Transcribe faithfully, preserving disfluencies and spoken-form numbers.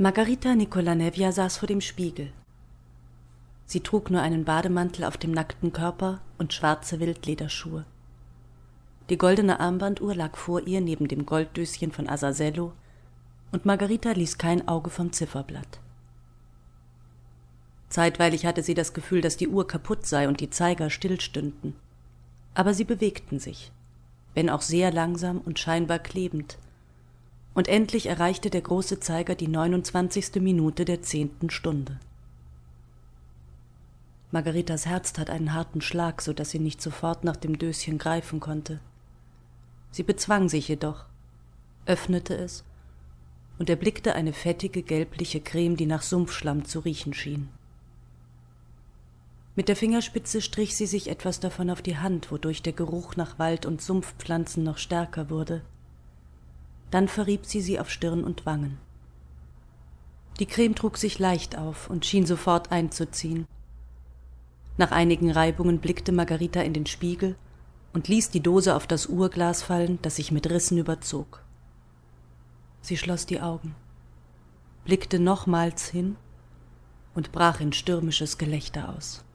Margarita Nicolanevna saß vor dem Spiegel. Sie trug nur einen Bademantel auf dem nackten Körper und schwarze Wildlederschuhe. Die goldene Armbanduhr lag vor ihr neben dem Golddöschen von Azazello, und Margarita ließ kein Auge vom Zifferblatt. Zeitweilig hatte sie das Gefühl, dass die Uhr kaputt sei und die Zeiger stillstünden. Aber sie bewegten sich, wenn auch sehr langsam und scheinbar klebend, und endlich erreichte der große Zeiger die neunundzwanzigste Minute der zehnten Stunde. Margaritas Herz tat einen harten Schlag, so dass sie nicht sofort nach dem Döschen greifen konnte. Sie bezwang sich jedoch, öffnete es und erblickte eine fettige, gelbliche Creme, die nach Sumpfschlamm zu riechen schien. Mit der Fingerspitze strich sie sich etwas davon auf die Hand, wodurch der Geruch nach Wald und Sumpfpflanzen noch stärker wurde. Dann verrieb sie sie auf Stirn und Wangen. Die Creme trug sich leicht auf und schien sofort einzuziehen. Nach einigen Reibungen blickte Margarita in den Spiegel und ließ die Dose auf das Uhrglas fallen, das sich mit Rissen überzog. Sie schloss die Augen, blickte nochmals hin und brach in stürmisches Gelächter aus.